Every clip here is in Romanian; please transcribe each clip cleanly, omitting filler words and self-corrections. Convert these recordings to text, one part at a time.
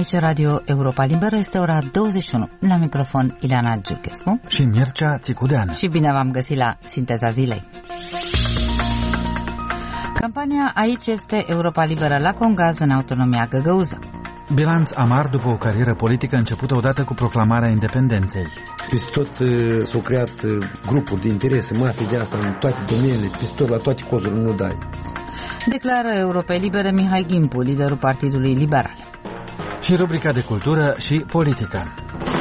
Aici Radio Europa Liberă, este ora 21. La microfon Ileana Giurchescu și Mircea Țicudean. Și bine v-am găsit la Sinteza Zilei. Campania Aici este Europa Liberă la Congaz în autonomia găgăuză. Bilanț amar după o carieră politică începută odată cu proclamarea independenței. Peste tot s-au creat grupuri de interese, mafii de asta în toate domeniile, peste tot la toate cozurile nu dai. Declară Europei Libere Mihai Gimpu, liderul Partidului Liberal. Și rubrica de cultură și politică.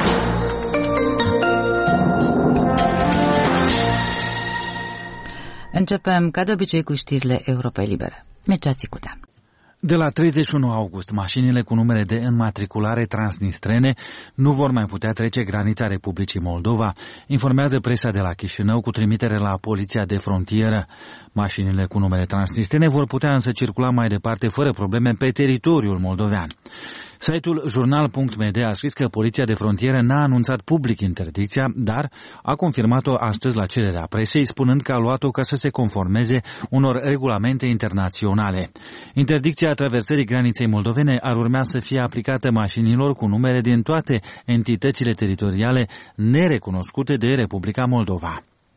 Începem, ca de obicei, cu știrile Europei Libere. Mircea Țicudean. De la 31 august, mașinile cu numere de înmatriculare transnistrene nu vor mai putea trece granița Republicii Moldova, informează presa de la Chișinău cu trimitere la Poliția de Frontieră. Mașinile cu numere transnistrene vor putea însă circula mai departe fără probleme pe teritoriul moldovean. Site-ul jurnal.md a scris că Poliția de Frontieră n-a anunțat public interdicția, dar a confirmat-o astăzi la cererea presei, spunând că a luat-o ca să se conformeze unor regulamente internaționale. Interdicția traversării graniței moldovene ar urma să fie aplicată mașinilor cu numere din toate entitățile teritoriale nerecunoscute de Republica Moldova.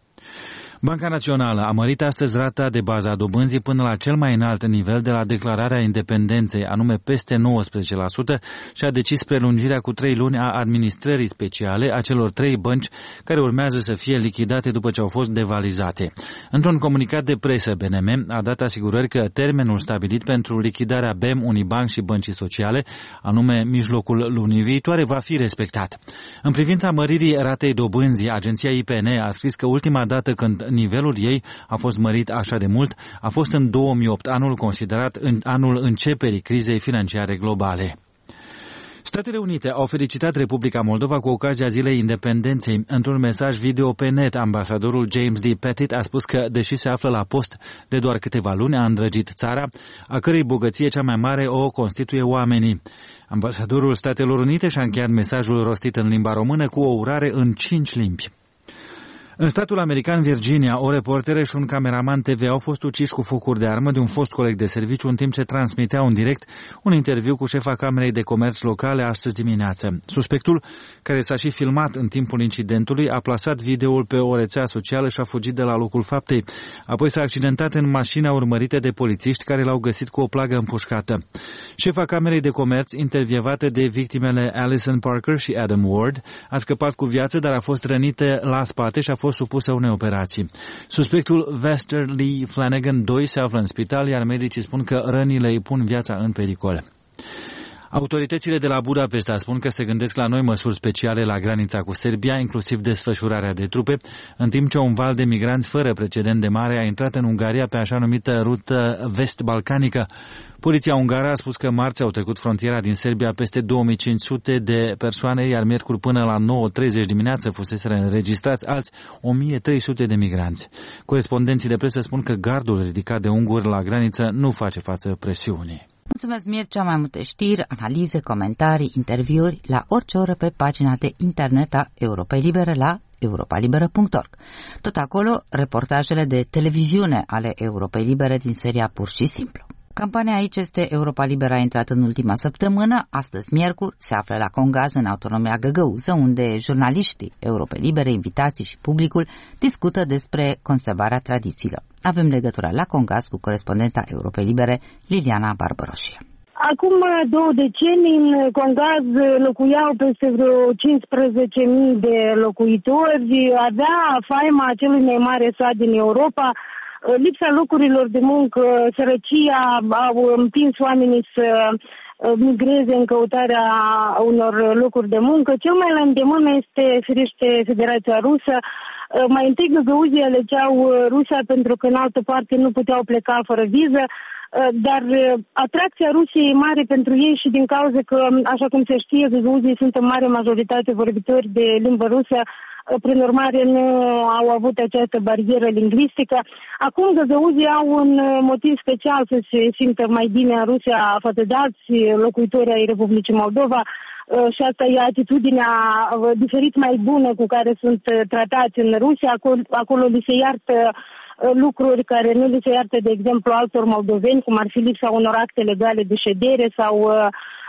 Banca Națională a mărit astăzi rata de bază a dobânzii până la cel mai înalt nivel de la declararea independenței, anume peste 19%, și a decis prelungirea cu 3 luni a administrării speciale a celor 3 bănci care urmează să fie lichidate după ce au fost devalizate. Într-un comunicat de presă, BNM a dat asigurări că termenul stabilit pentru lichidarea BEM, Unibank și Băncii Sociale, anume mijlocul lunii viitoare, va fi respectat. În privința măririi ratei dobânzii, agenția IPN a scris că ultima dată când nivelul ei a fost mărit așa de mult a fost în 2008, anul considerat în anul începerii crizei financiare globale. Statele Unite au felicitat Republica Moldova cu ocazia Zilei Independenței. Într-un mesaj video pe net, ambasadorul James D. Pettit a spus că, deși se află la post de doar câteva luni, a îndrăgit țara, a cărei bogăție cea mai mare o constituie oamenii. Ambasadorul Statelor Unite și-a încheiat mesajul rostit în limba română cu o urare în 5 limbi. În statul american Virginia, o reporteră și un cameraman TV au fost uciși cu focuri de armă de un fost coleg de serviciu în timp ce transmiteau în direct un interviu cu șefa Camerei de Comerț locale astăzi dimineață. Suspectul, care s-a și filmat în timpul incidentului, a plasat videoul pe o rețea socială și a fugit de la locul faptei. Apoi s-a accidentat în mașina urmărită de polițiști care l-au găsit cu o plagă împușcată. Șefa Camerei de Comerț, intervievată de victimele Alison Parker și Adam Ward, a scăpat cu viață, dar a fost rănită la spate și a fost supusă unei operații. Suspectul Vester Lee Flanagan 2 se află în spital, iar medicii spun că rănile îi pun viața în pericol. Autoritățile de la Budapesta spun că se gândesc la noi măsuri speciale la granița cu Serbia, inclusiv desfășurarea de trupe, în timp ce un val de migranți fără precedent de mare a intrat în Ungaria pe așa numită rută vest-balcanică. Poliția ungară a spus că marți au trecut frontiera din Serbia peste 2500 de persoane, iar miercuri până la 9:30 dimineață fuseseră înregistrați alți 1300 de migranți. Corespondenții de presă spun că gardul ridicat de unguri la graniță nu face față presiunii. Mulțumesc, Mircea, mai multe știri, analize, comentarii, interviuri la orice oră pe pagina de internet a Europei Libere la europalibera.org. Tot acolo, reportajele de televiziune ale Europei Libere din seria Pur și Simplu. Campania Aici este Europa Liberă a intrat în ultima săptămână. Astăzi, miercuri, se află la Congaz în autonomia găgăuză, unde jurnaliștii Europei Libere, invitații și publicul discută despre conservarea tradițiilor. Avem legătura la Congaz cu corespondenta Europei Libere, Liliana Barbăroșie. Acum 2 decenii în Congaz locuiau peste vreo 15.000 de locuitori, avea faima celui mai mare sat din Europa. Lipsa locurilor de muncă, sărăcia au împins oamenii să migreze în căutarea unor locuri de muncă. Cel mai la îndemână este, firește, Federația Rusă. Mai întâi găgăuzii alegeau Rusia pentru că în altă parte nu puteau pleca fără viză, dar atracția Rusiei e mare pentru ei și din cauza că, așa cum se știe, găgăuzii sunt în mare majoritate vorbitori de limbă rusă. Prin urmare, nu au avut această barieră lingvistică. Acum găgăuzii au un motiv special să se simtă mai bine în Rusia față de alți locuitori ai Republicii Moldova și asta e atitudinea diferit mai bună cu care sunt tratați în Rusia. Acolo li se iartă lucruri care nu li se iartă, de exemplu, altor moldoveni, cum ar fi lipsa unor acte legale de ședere sau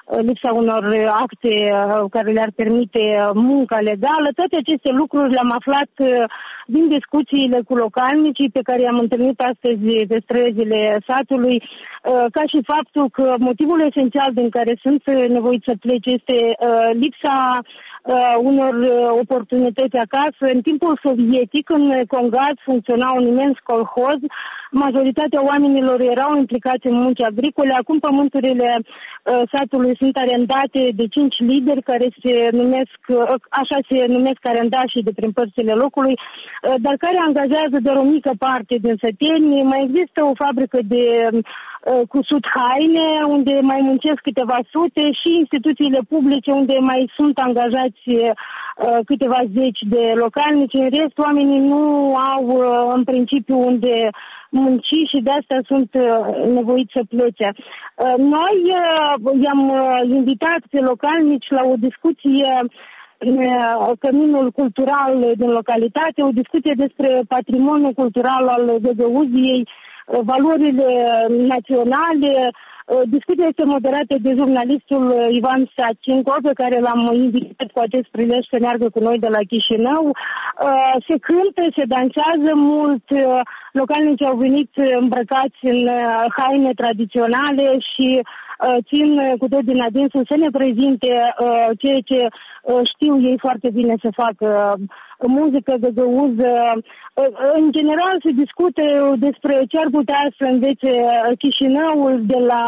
lipsa unor acte care le-ar permite munca legală. Toate aceste lucruri le-am aflat din discuțiile cu localnicii pe care i-am întâlnit astăzi pe străzile satului, ca și faptul că motivul esențial din care sunt nevoiți să plece este lipsa unor oportunități acasă. În timpul sovietic, în Congaz, funcționa un imens colhoz. Majoritatea oamenilor erau implicați în munci agricole. Acum pământurile satului sunt arendate de 5 lideri care se numesc, așa se numesc arendașii de prin părțile locului, dar care angajează doar o mică parte din săteni. Mai există o fabrică de cusut haine, unde mai muncesc câteva sute, și instituțiile publice, unde mai sunt angajați câteva zeci de localnici. În rest, oamenii nu au în principiu unde munci și de asta sunt nevoiți să plece. Noi i-am invitat pe localnici la o discuție în căminul cultural din localitate, o discuție despre patrimoniul cultural al Găgăuziei, valorile naționale. Discuția este moderată de jurnalistul Ivan Sacinco, pe care l-am invitat cu acest prilej să meargă cu noi de la Chișinău. Se cântă, se dansează mult, localnicii au venit îmbrăcați în haine tradiționale și țin cu tot din adinsul să ne prezinte ceea ce știu ei foarte bine să facă, muzică, găgăuză. În general se discută despre ce ar putea să învețe Chișinăul de la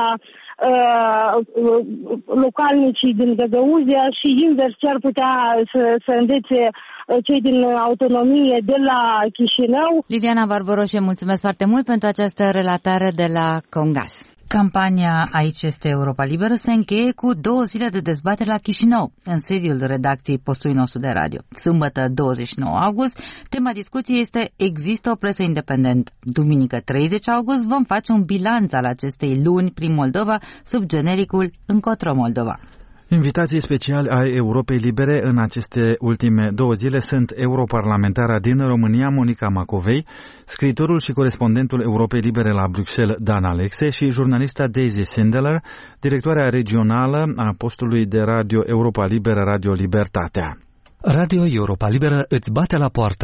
localnicii din Găgăuzia și invers ce ar putea să învețe cei din autonomie de la Chișinău. Liviana Barboroșe, mulțumesc foarte mult pentru această relatare de la Congaz. Campania Aici este Europa Liberă se încheie cu 2 zile de dezbatere la Chișinău, în sediul redacției postului nostru de radio. Sâmbătă 29 august, tema discuției este Există o presă independentă. Duminică 30 august vom face un bilanț al acestei luni prin Moldova sub genericul Încotro Moldova. Invitații speciali ai Europei Libere în aceste ultime 2 zile sunt europarlamentara din România, Monica Macovei, scriitorul și corespondentul Europei Libere la Bruxelles, Dan Alexe, și jurnalista Daisy Sindelar, directoarea regională a postului de radio Europa Liberă, Radio Libertatea. Radio Europa Liberă îți bate la poartă.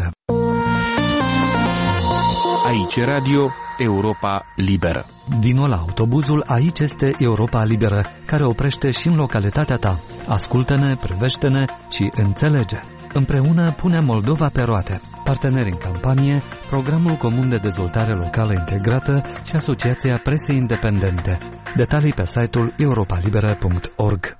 Aici Radio Europa Liberă. Vino la autobuzul Aici este Europa Liberă, care oprește și în localitatea ta. Ascultă-ne, privește-ne și înțelege. Împreună punem Moldova pe roate. Parteneri în campanie, Programul Comun de Dezvoltare Locală Integrată și Asociația Presei Independente. Detalii pe site-ul europalibera.org.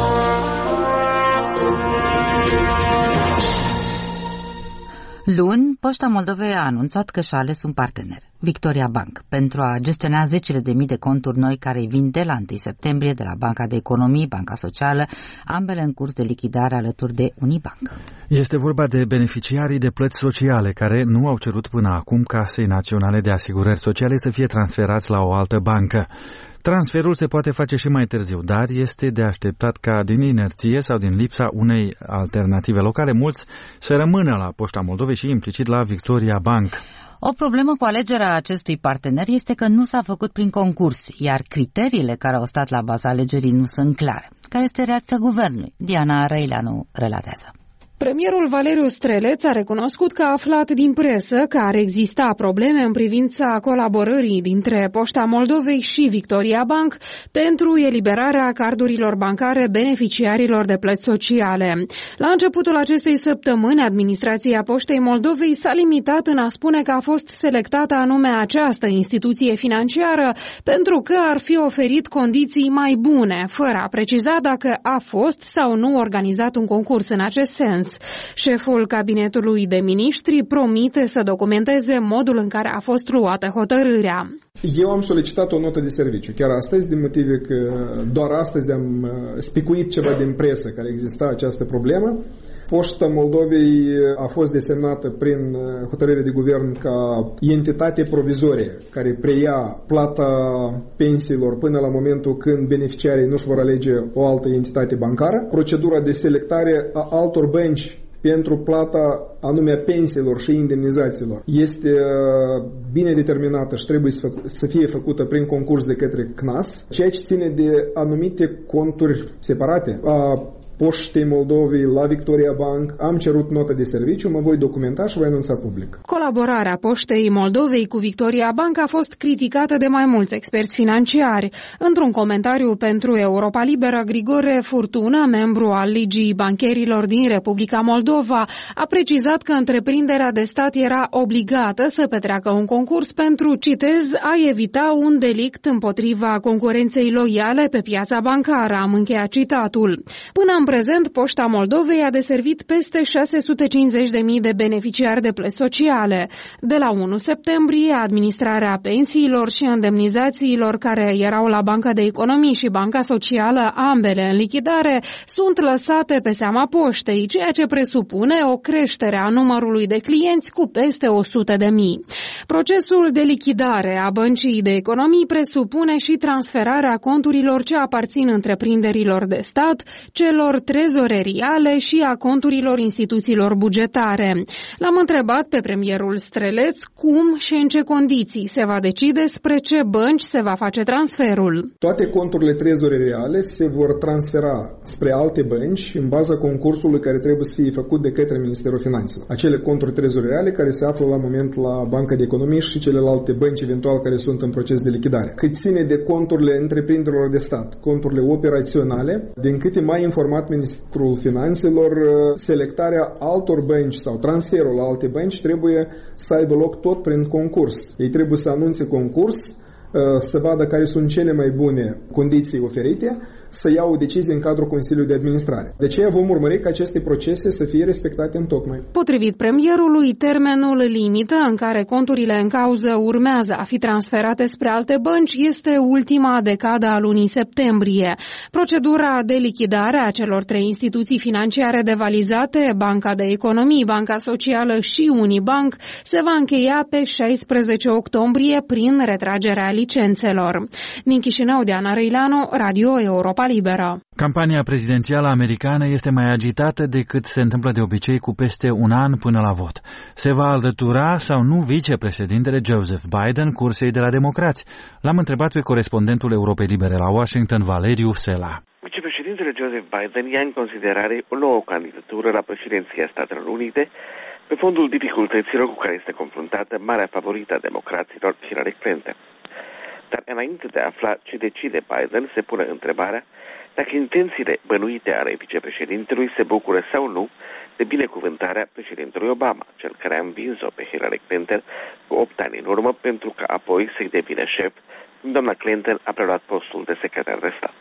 Luni, Poșta Moldovei a anunțat că și-a ales un partener, Victoria Bank, pentru a gestiona zecile de mii de conturi noi care vin de la 1 septembrie de la Banca de Economii, Banca Socială, ambele în curs de lichidare alături de Unibank. Este vorba de beneficiarii de plăți sociale care nu au cerut până acum Casei Naționale de Asigurări Sociale să fie transferați la o altă bancă. Transferul se poate face și mai târziu, dar este de așteptat ca din inerție sau din lipsa unei alternative locale mulți să rămână la Poșta Moldovei și implicit la Victoria Bank. O problemă cu alegerea acestui partener este că nu s-a făcut prin concurs, iar criteriile care au stat la baza alegerii nu sunt clare. Care este reacția guvernului? Diana Răileanu relatează. Premierul Valeriu Streleț a recunoscut că a aflat din presă că ar exista probleme în privința colaborării dintre Poșta Moldovei și Victoria Bank pentru eliberarea cardurilor bancare beneficiarilor de plăți sociale. La începutul acestei săptămâni, administrația Poștei Moldovei s-a limitat în a spune că a fost selectată anume această instituție financiară pentru că ar fi oferit condiții mai bune, fără a preciza dacă a fost sau nu organizat un concurs în acest sens. Șeful cabinetului de miniștri promite să documenteze modul în care a fost luată hotărârea. Eu am solicitat o notă de serviciu, chiar astăzi, din motive că doar astăzi am spicuit ceva din presă care exista această problemă. Poșta Moldovei a fost desemnată prin hotărâre de guvern ca entitate provizorie care preia plata pensiilor până la momentul când beneficiarii nu-și vor alege o altă entitate bancară. Procedura de selectare a altor bănci pentru plata anume a pensiilor și indemnizațiilor este bine determinată și trebuie să fie făcută prin concurs de către CNAS, ceea ce ține de anumite conturi separate a Poștei Moldovei la Victoria Bank. Am cerut notă de serviciu, mă voi documenta și voi anunța public. Colaborarea Poștei Moldovei cu Victoria Bank a fost criticată de mai mulți experți financiari. Într-un comentariu pentru Europa Liberă, Grigore Furtună, membru al Ligii Bancherilor din Republica Moldova, a precizat că întreprinderea de stat era obligată să petreacă un concurs pentru, citez, a evita un delict împotriva concurenței loiale pe piața bancară, am încheiat citatul. Până în prezent, Poșta Moldovei a deservit peste 650.000 de beneficiari de plăți sociale. De la 1 septembrie, administrarea pensiilor și indemnizațiilor care erau la Banca de Economii și Banca Socială, ambele în lichidare, sunt lăsate pe seama Poștei, ceea ce presupune o creștere a numărului de clienți cu peste 100.000. Procesul de lichidare a Băncii de Economii presupune și transferarea conturilor ce aparțin întreprinderilor de stat, celor trezoreriale și a conturilor instituțiilor bugetare. L-am întrebat pe premierul Streleț cum și în ce condiții se va decide spre ce bănci se va face transferul. Toate conturile trezoreriale se vor transfera spre alte bănci în baza concursului care trebuie să fie făcut de către Ministerul Finanțelor. Acele conturi trezoreriale care se află la moment la Banca de Economii și celelalte bănci eventual care sunt în proces de lichidare. Cât ține de conturile întreprinderilor de stat, conturile operaționale, din câte m-a informat Ministrul Finanțelor, selectarea altor bănci sau transferul la alte bănci trebuie să aibă loc tot prin concurs. Ei trebuie să anunțe concurs, să vadă care sunt cele mai bune condiții oferite, să ia o decizie în cadrul Consiliului de Administrare. De aceea vom urmări ca aceste procese să fie respectate întocmai. Potrivit premierului, termenul limită în care conturile în cauză urmează a fi transferate spre alte bănci este ultima decadă a lunii septembrie. Procedura de lichidare a celor 3 instituții financiare devalizate, Banca de Economii, Banca Socială și Unibank, se va încheia pe 16 octombrie prin retragerea licențelor. Din Chișinău, Diana Răileanu, Radio Europa Liberă. Campania prezidențială americană este mai agitată decât se întâmplă de obicei cu peste un an până la vot. Se va alătura sau nu vicepreședintele Joseph Biden cursei de la democrați? L-am întrebat pe corespondentul Europei Libere la Washington, Valeriu Sela. Vicepreședintele Joseph Biden ia în considerare o nouă candidatură la președinția Statelor Unite pe fondul dificultăților cu care este confruntată marea favorită a democraților, Hillary Clinton. Dar înainte de a afla ce decide Biden, se pune întrebarea dacă intențiile bănuite ale vicepreședintelui se bucură sau nu de binecuvântarea președintelui Obama, cel care a învins-o pe Hillary Clinton cu 8 ani în urmă, pentru că apoi să-i devină șef când doamna Clinton a preluat postul de secretar de stat.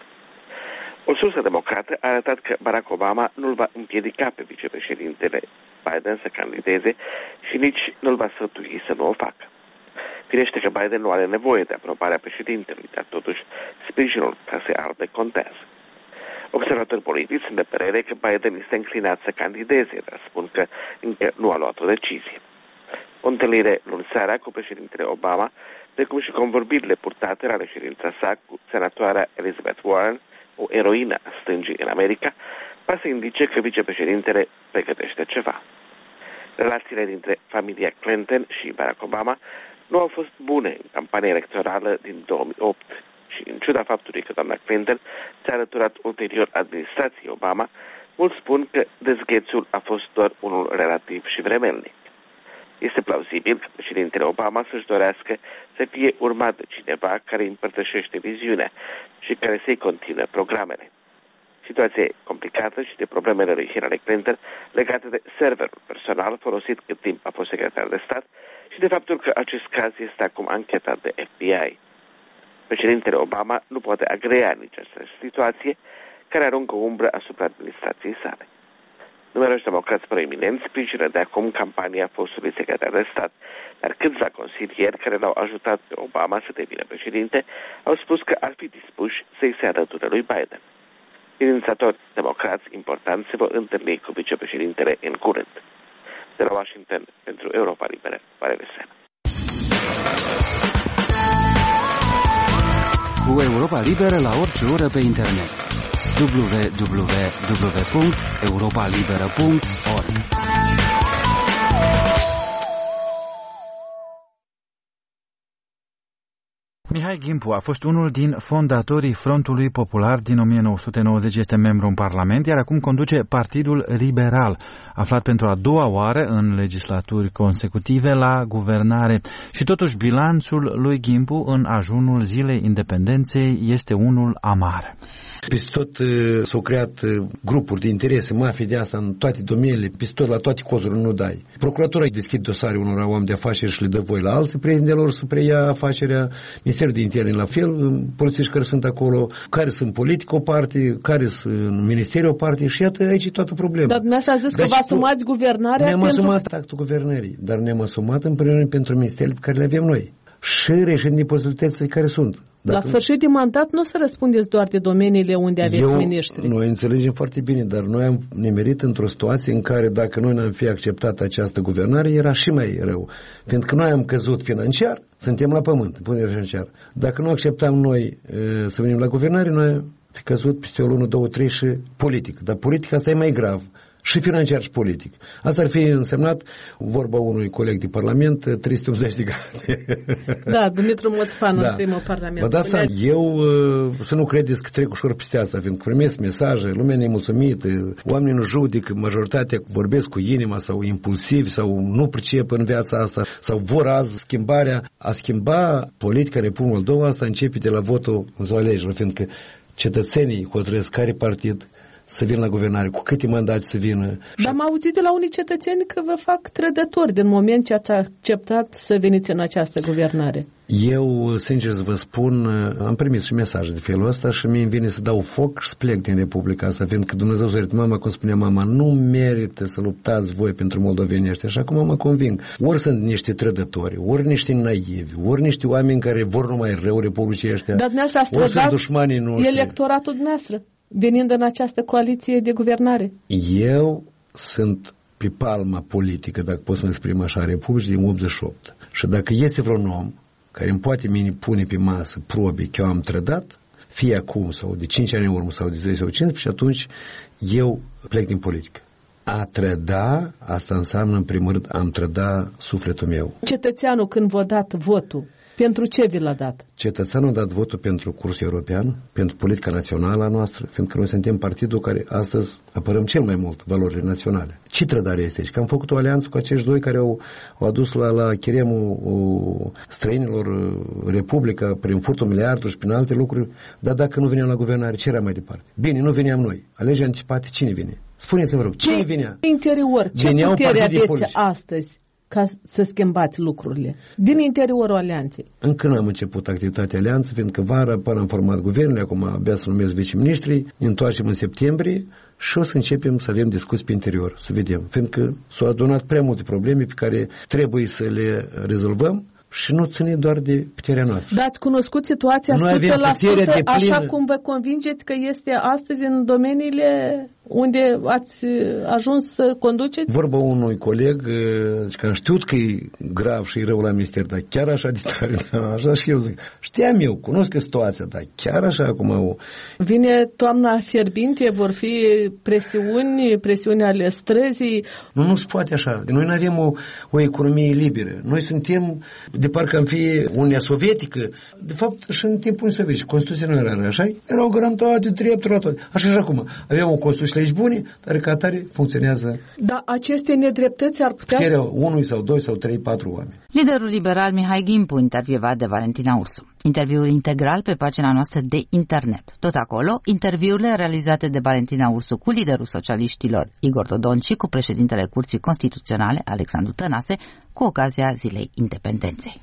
O sursă democrată a arătat că Barack Obama nu-l va împiedica pe vicepreședintele Biden să candideze și nici nu-l va sfătui să nu o facă. Firește că Biden nu are nevoie de aprobarea președintelui, dar totuși sprijinul Casei Albe contează. Observatori politici sunt de părere că Biden este înclinat să candideze, dar spun că încă nu a luat o decizie. O întâlnire luni seara cu președintele Obama, precum și convorbirile purtate la reședința sa cu senatoarea Elizabeth Warren, o eroină a stângii în America, va să indice că vicepreședintele pregătește ceva. Relațiile dintre familia Clinton și Barack Obama nu au fost bune în campania electorală din 2008 și, în ciuda faptului că doamna Clinton s-a alăturat ulterior administrației Obama, mulți spun că dezghețul a fost doar unul relativ și vremelnic. Este plauzibil că președintele Obama să-și dorească să fie urmat de cineva care împărtășește viziunea și care să-i continue programele. Situația e complicată și de problemele lui Hillary Clinton legate de serverul personal folosit cât timp a fost secretar de stat și de faptul că acest caz este acum anchetat de FBI. Președintele Obama nu poate agrea nici această situație care aruncă o umbră asupra administrației sale. Numeroși democrați proeminenți sprijină de acum campania fostului secretar de stat, dar câțiva consilieri care l-au ajutat pe Obama să devină președinte au spus că ar fi dispuși să-i se alăture lui Biden. Inițiatori democrați importanți se vor întâlni cu vicepreședintele în curând. De la Washington, pentru Europa Liberă, Valeriu Sela. Cu Europa Liberă la orice oră pe internet. www.europalibera.org. Mihai Gimpu a fost unul din fondatorii Frontului Popular din 1990, este membru în Parlament, iar acum conduce Partidul Liberal, aflat pentru a doua oară în legislaturi consecutive la guvernare. Și totuși bilanțul lui Gimpu în ajunul Zilei Independenței este unul amar. Peste tot s-au creat grupuri de interese, mafii de asta în toate domeniile, peste tot la toate cozurile nu dai. Procuratura deschide dosare unor oameni de afaceri și le dă voi la alții prietenilor să preia afacerea, Ministerul de Interne la fel, polițiști care sunt acolo, care sunt politici o parte, care sunt ministeri o parte și iată aici e toată problema. Dar dumneavoastră ați zis că vă asumați guvernarea ne-am asumat actul guvernării, dar ne-am asumat în primul rând pentru ministerii pe care le avem noi și reședin de posibilitățile care sunt. La sfârșit de mandat nu o să răspundeți doar de domeniile unde aveți miniștri. Noi înțelegem foarte bine, dar noi am nimerit într-o situație în care dacă noi n-am fi acceptat această guvernare, era și mai rău. Fiindcă noi am căzut financiar, suntem la pământ, punere financiar. Dacă nu acceptam noi să venim la guvernare, noi am fi căzut peste o lună, 2, 3 și politic. Dar politica asta e mai grav. Și financiar și politic. Asta ar fi însemnat, vorba unui coleg de Parlament, 380 de grade. Da, Dumitru Moțfan în primul Parlament. Vă dați seama, eu să nu credeți că trec ușor peste asta, fiindcă primesc mesaje, lumea nemulțumită, oamenii nu judecă, majoritatea vorbesc cu inima sau impulsivi sau nu pricep în viața asta sau vor azi schimbarea. A schimba politica Republicii Moldova asta începe de la votul în ziua alegerilor, fiindcă cetățenii hotărăsc care partid să vină la guvernare, cu câte mandate să vină. Dar am auzit de la unii cetățeni că vă fac trădători din moment ce ați acceptat să veniți în această guvernare. Eu, sincer să vă spun, am primit și mesaje de felul ăsta și mie îmi vine să dau foc și să plec din Republica asta, fiindcă Dumnezeu să ierte mama, cum spunea mama, nu merită să luptați voi pentru moldovenii ăștia. Și acum mă conving. Ori sunt niște trădători, ori niște naivi, ori niște oameni care vor numai rău Republicii ăștia, dar ori sunt dușmanii noștri. Electoratul dumneavoastră, venind în această coaliție de guvernare. Eu sunt pe palma politică, dacă pot să mă exprim așa, a Republicii din 88. Și dacă este vreun om care îmi poate pune pe masă probe că eu am trădat, fie acum sau de 5 ani în urmă sau de 10 sau 15, și atunci eu plec din politică. A trăda, asta înseamnă în primul rând am trăda sufletul meu. Cetățeanul când v-a dat votul, pentru ce vi l-a dat? Cetățeanul a dat votul pentru cursul european, pentru politica națională a noastră, fiindcă noi suntem partidul care astăzi apărăm cel mai mult valorile naționale. Ce trădare este aici? Că am făcut o alianță cu acești doi care au adus la cheremul străinilor Republica prin furtul miliardului și prin alte lucruri, dar dacă nu veneam la guvernare, ce era mai departe? Bine, nu veneam noi. Alegeri anticipate, cine vine? Spuneți-mi, vă rog, cine venea? Interior, ce putere aveți astăzi ca să schimbați lucrurile din interiorul alianței? Încă nu am început activitatea alianței, fiindcă vara, până am format guvernul, acum abia să numesc viceministrii, ne întoarcem în septembrie și o să începem să avem discuții pe interior, să vedem, fiindcă s-au adunat prea multe probleme pe care trebuie să le rezolvăm și nu ține doar de puterea noastră. Dar ați cunoscut situația 100% așa cum vă convingeți că este astăzi în domeniile unde ați ajuns să conduceți? Vorba unui coleg că am știut că e grav și e rău la minister, dar chiar așa de tare, așa și eu zic. Știam eu, cunosc situația, dar chiar așa acum vine toamna fierbinte, vor fi presiuni ale străzii. Nu se poate așa. Noi nu avem o economie liberă. Noi suntem, de parcă am fi Uniunea Sovietică. De fapt, și în timpul Uniunii Sovietice, Constituția nu era așa. Erau garantate drepturi la toate. Așa și acum. Aveam o Constituție legi bune, dar ca atare funcționează. Dar aceste nedreptăți ar putea să... unul sau doi sau trei, patru oameni. Liderul liberal Mihai Gimpu, intervievat de Valentina Ursu. Interviul integral pe pagina noastră de internet. Tot acolo, interviurile realizate de Valentina Ursu cu liderul socialiștilor Igor Dodon și cu președintele Curții Constituționale Alexandru Tănase cu ocazia Zilei Independenței.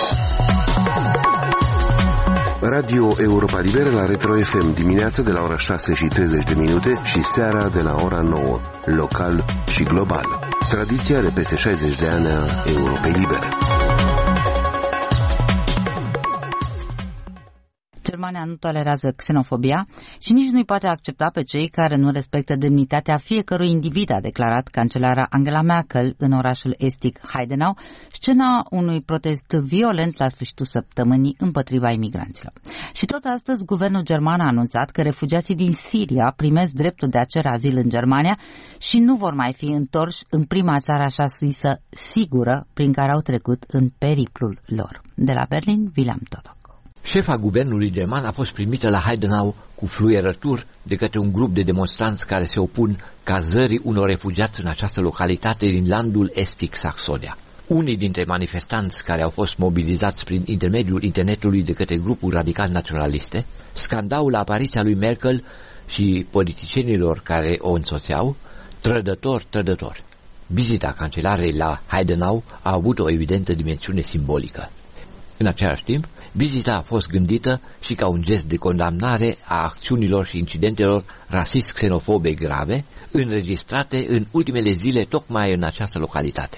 Radio Europa Liberă la Retro FM, dimineața de la ora 6:30 și seara de la ora 9, local și global. Tradiția de peste 60 de ani a Europei Libere. Germania nu tolerează xenofobia și nici nu-i poate accepta pe cei care nu respectă demnitatea fiecărui individ, a declarat cancelara Angela Merkel în orașul estic Heidenau, scena unui protest violent la sfârșitul săptămânii împotriva imigranților. Și tot astăzi, guvernul german a anunțat că refugiații din Siria primesc dreptul de a cere azil în Germania și nu vor mai fi întorși în prima țară așa zisă sigură prin care au trecut în periplul lor. De la Berlin, William Todoc. Șefa guvernului german a fost primită la Heidenau cu fluierături de către un grup de demonstranți care se opun cazării unor refugiați în această localitate din landul estic Saxonia. Unii dintre manifestanți care au fost mobilizați prin intermediul internetului de către grupuri radical naționaliste scandau la apariția lui Merkel și politicienilor care o însoțeau: trădător, trădător. Vizita cancelarei la Heidenau a avut o evidentă dimensiune simbolică. În același timp, vizita a fost gândită și ca un gest de condamnare a acțiunilor și incidentelor rasist-xenofobe grave înregistrate în ultimele zile tocmai în această localitate.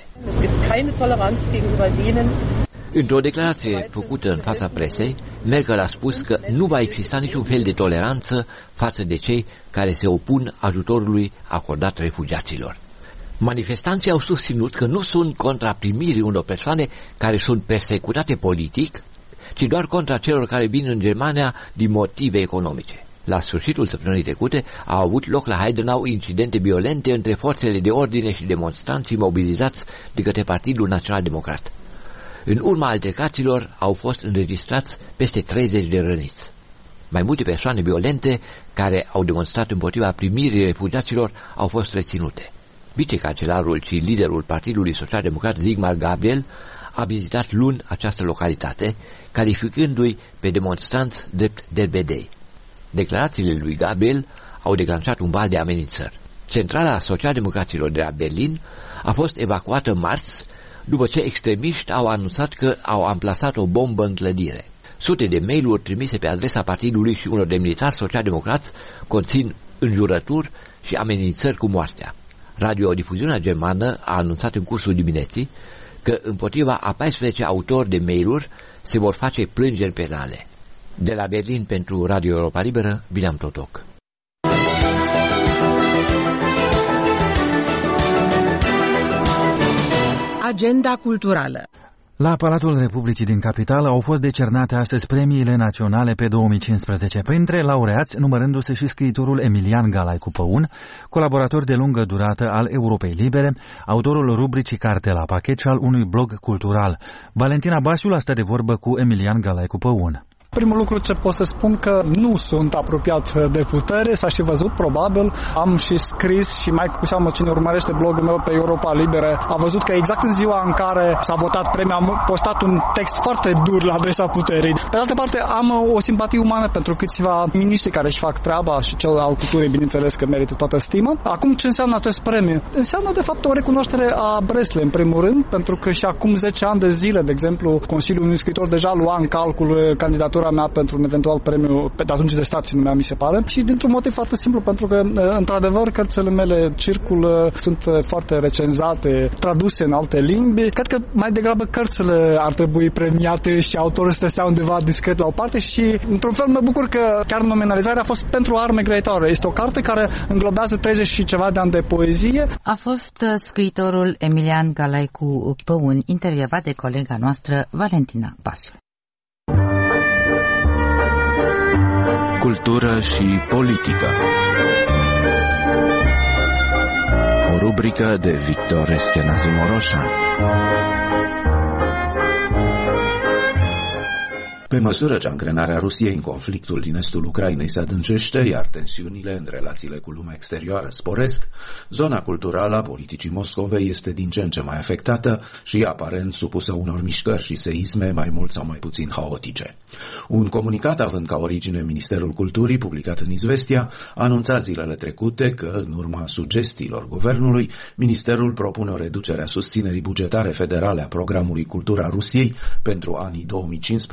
Într-o declarație făcută în fața presei, Merkel a spus că nu va exista niciun fel de toleranță față de cei care se opun ajutorului acordat refugiaților. Manifestanții au susținut că nu sunt contra primirii unor persoane care sunt persecutate politic, ci doar contra celor care vin în Germania din motive economice. La sfârșitul săptămânii trecute au avut loc la Heidenau incidente violente între forțele de ordine și demonstranții mobilizați de către Partidul Național Democrat. În urma altercațiilor au fost înregistrați peste 30 de răniți. Mai multe persoane violente care au demonstrat împotriva primirii refugiaților au fost reținute. Vicecancelarul și liderul Partidului Social-Democrat Sigmar Gabriel a vizitat luni această localitate, calificându-i pe demonstranți drept derbedei. Declarațiile lui Gabriel au declanșat un val de amenințări. Centrala Social-Democraților de la Berlin a fost evacuată marți, după ce extremiști au anunțat că au amplasat o bombă în clădire. Sute de mail-uri trimise pe adresa partidului și unor demnitari social-democrați conțin înjurături și amenințări cu moartea. Radiodifuziunea germană a anunțat în cursul dimineții că împotriva a 14 autori de mail-uri se vor face plângeri penale. De la Berlin pentru Radio Europa Liberă, William Totoc. Agenda culturală. La Palatul Republicii din Capitală au fost decernate astăzi premiile naționale pe 2015, printre laureați numărându-se și scriitorul Emilian Galaicu Păun, colaborator de lungă durată al Europei Libere, autorul rubricii Carte la pachet și al unui blog cultural. Valentina Basiul a stat de vorbă cu Emilian Galaicu Păun. Primul lucru ce pot să spun că nu sunt apropiat de putere, s-a și văzut probabil, am și scris și mai cu seamă cine urmărește blogul meu pe Europa Liberă a văzut că exact în ziua în care s-a votat premiul am postat un text foarte dur la adresa puterii. Pe de altă parte am o simpatie umană pentru câțiva miniștri care își fac treaba și cel al culturii, bineînțeles că merită toată stima. Acum ce înseamnă acest premiu? Înseamnă de fapt o recunoaștere a Breslei în primul rând, pentru că și acum 10 ani de zile, de exemplu, Consiliul unui scriitor deja lua în calcul candidatura mea pentru un eventual premiu de atunci de stat, se numea, mi se pare, și dintr-un motiv foarte simplu, pentru că într-adevăr cărțile mele circulă, sunt foarte recenzate, traduse în alte limbi. Cred că mai degrabă cărțile ar trebui premiate și autorul să stea undeva discret la o parte și într-un fel mă bucur că chiar nominalizarea a fost pentru Arme Grăitoare. Este o carte care înglobează 30 și ceva de ani de poezie. A fost scriitorul Emilian Galaicu Păun, intervievat de colega noastră Valentina Basiu. Cultură și politică. O rubrică de Victor Eschenazi Moroșan. Pe măsură ce angrenarea Rusiei în conflictul din estul Ucrainei se adâncește, iar tensiunile în relațiile cu lumea exterioară sporesc, zona culturală a politicii Moscovei este din ce în ce mai afectată și aparent supusă unor mișcări și seisme mai mult sau mai puțin haotice. Un comunicat având ca origine Ministerul Culturii, publicat în Izvestia, a anunțat zilele trecute că, în urma sugestiilor guvernului, Ministerul propune o reducere a susținerii bugetare federale a programului Cultura Rusiei pentru anii 2015-2016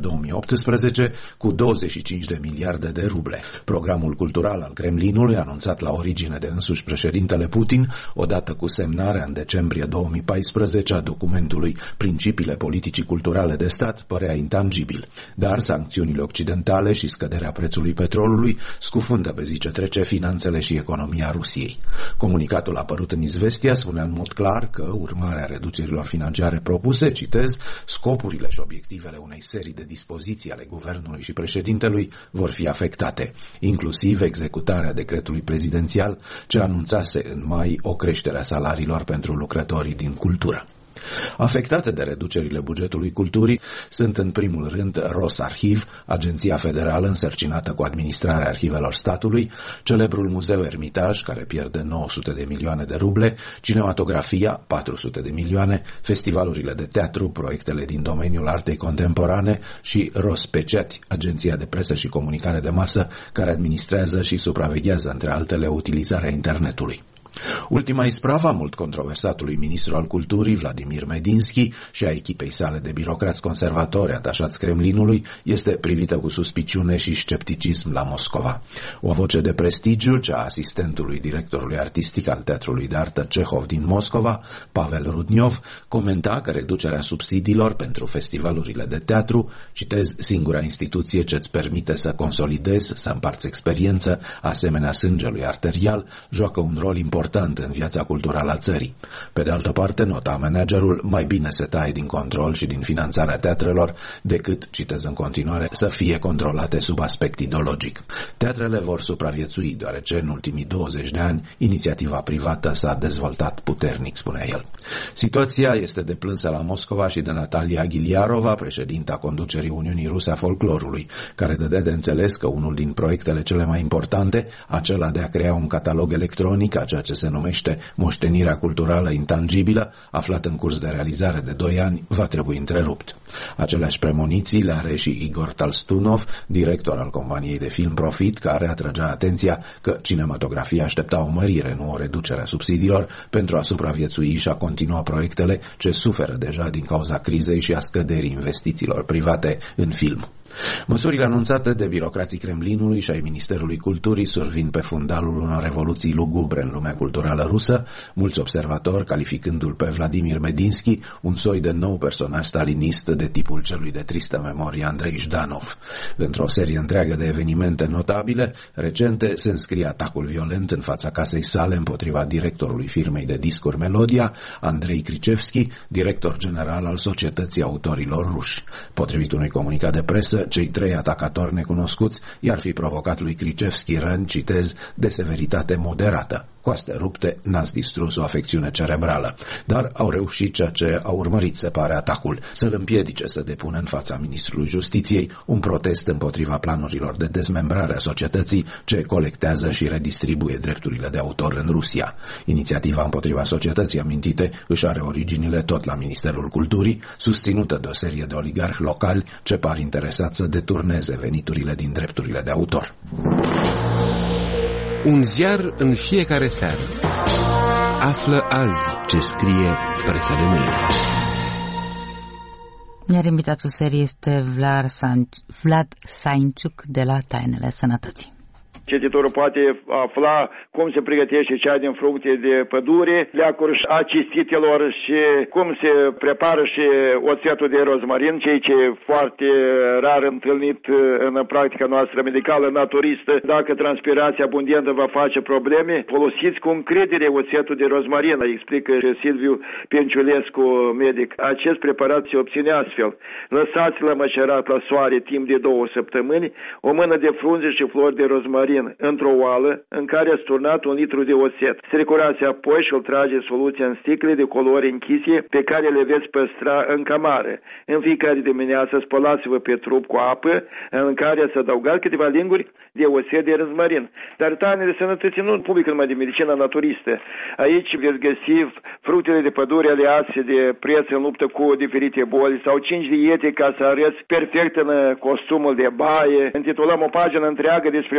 2018 cu 25 de miliarde de ruble. Programul cultural al Kremlinului, anunțat la origine de însuși președintele Putin, odată cu semnarea în decembrie 2014 a documentului Principiile politicii culturale de stat, părea intangibil. Dar sancțiunile occidentale și scăderea prețului petrolului scufundă pe zi ce trece finanțele și economia Rusiei. Comunicatul apărut în Izvestia spunea în mod clar că, urmarea reducerilor financiare propuse, citez, scopurile și obiectivele unei serii de dispoziții ale guvernului și președintelui vor fi afectate, inclusiv executarea decretului prezidențial ce anunțase în mai o creștere a salariilor pentru lucrătorii din cultură. Afectate de reducerile bugetului culturii sunt în primul rând Rosarhiv, agenția federală însărcinată cu administrarea arhivelor statului, celebrul muzeu Ermitaj, care pierde 900 de milioane de ruble, cinematografia, 400 de milioane, festivalurile de teatru, proiectele din domeniul artei contemporane și Rospecet, agenția de presă și comunicare de masă, care administrează și supraveghează, între altele, utilizarea internetului. Ultima ispravă a mult controversatului ministru al culturii, Vladimir Medinski, și a echipei sale de birocrați conservatori atașați Kremlinului este privită cu suspiciune și scepticism la Moscova. O voce de prestigiu, cea a asistentului directorului artistic al Teatrului de Artă Cehov din Moscova, Pavel Rudniov, comenta că reducerea subsidiilor pentru festivalurile de teatru, citez, singura instituție ce îți permite să consolidezi, să împarți experiență, asemenea sângelui arterial, joacă un rol important în viața culturală a țării. Pe de altă parte, nota managerul, mai bine se taie din control și din finanțarea teatrelor decât, citez în continuare, să fie controlate sub aspect ideologic. Teatrele vor supraviețui, deoarece în ultimii 20 de ani inițiativa privată s-a dezvoltat puternic, spunea el. Situația este deplânsă la Moscova și de Natalia Ghiliarova, președinta conducerii Uniunii Ruse a Folclorului, care dădea de înțeles că unul din proiectele cele mai importante, acela de a crea un catalog electronic a ceea ce se numește moștenirea culturală intangibilă, aflat în curs de realizare de 2 ani, va trebui întrerupt. Aceleași premoniții le are și Igor Talstunov, director al companiei de film Profit, care atragea atenția că cinematografia aștepta o mărire, nu o reducere a subsidiilor, pentru a supraviețui și a continua proiectele ce suferă deja din cauza crizei și a scăderii investițiilor private în film. Măsurile anunțate de birocrații Kremlinului și ai Ministerului Culturii survin pe fundalul unor revoluții lugubre în lumea culturală rusă, mulți observatori calificându-l pe Vladimir Medinski un soi de nou personaj stalinist de tipul celui de tristă memorie Andrei Jdanov. Într-o serie întreagă de evenimente notabile, recente, se înscrie atacul violent în fața casei sale împotriva directorului firmei de discuri Melodia, Andrei Kricevski, director general al Societății Autorilor Ruși. Potrivit unui comunicat de presă, cei 3 atacatori necunoscuți i-ar fi provocat lui Kricevski răni, citez, de severitate moderată. Cu astea rupte n-ați distrus o afecțiune cerebrală, dar au reușit ceea ce a urmărit, se pare, atacul, să-l împiedice să depună în fața Ministrului Justiției un protest împotriva planurilor de dezmembrare a societății ce colectează și redistribuie drepturile de autor în Rusia. Inițiativa împotriva societății amintite își are originile tot la Ministerul Culturii, susținută de o serie de oligarhi locali ce par interesați să deturneze veniturile din drepturile de autor. Un ziar în fiecare seară. Află azi ce scrie presa de mâine. Iar invitatul serii este Vlad Sainciuc de la Tainele Sănătății. Cititorul poate afla cum se pregătește cea din fructe de pădure, leacuri a cistitelor și cum se prepară și oțetul de rozmarin, ceea ce e foarte rar întâlnit în practica noastră medicală naturistă. Dacă transpirația abundentă va face probleme, folosiți cu încredere oțetul de rozmarin, explică Silviu Penciulescu, medic. Acest preparat se obține astfel. Lăsați-l măcerat la soare timp de 2 săptămâni, o mână de frunze și flori de rozmarin într-o oală în care a sturnat 1 litru de oțet. Strecurați apoi și îl trage soluția în sticle de culori închise pe care le veți păstra în camară. În fiecare dimineață spălați-vă pe trup cu apă în care ați adăugat câteva linguri de oțet de rozmarin. Dar Tainele Sănătății nu publică numai de medicina naturistă. Aici veți găsi fructele de pădure alease de preț în luptă cu diferite boli sau 5 diete ca să arăți perfect în costumul de baie. Intitulăm o pagină întreagă despre maladii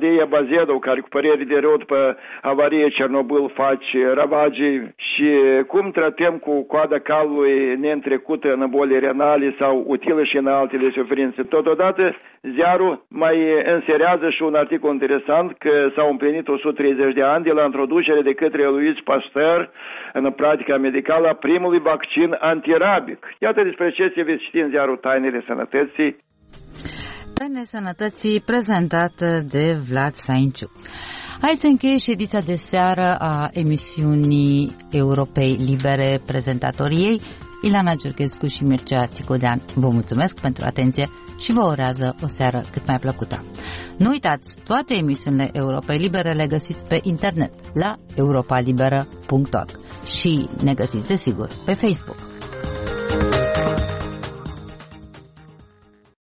Nadia Bazedov, care cu părere de rău după avarie Cernobâl face ravagii și cum tratăm cu coada calului neîntrecută în boli renale sau utilă și în altele suferințe. Totodată, ziarul mai înserează și un articol interesant că s-au împlinit 130 de ani de la introducere de către Louis Pasteur în practica medicală a primului vaccin antirabic. Iată despre ce se veți ști în ziarul Tainele Sănătății. Tainele Sănătății, prezentat de Vlad Sainciu. Hai să încheie și ediția de seară a emisiunii Europei Libere. Prezentatorii ei, Ilana Giurghescu și Mircea Ticodean. Vă mulțumesc pentru atenție și vă urează o seară cât mai plăcută. Nu uitați, toate emisiunile Europei Libere le găsiți pe internet la europalibera.org și ne găsiți desigur pe Facebook.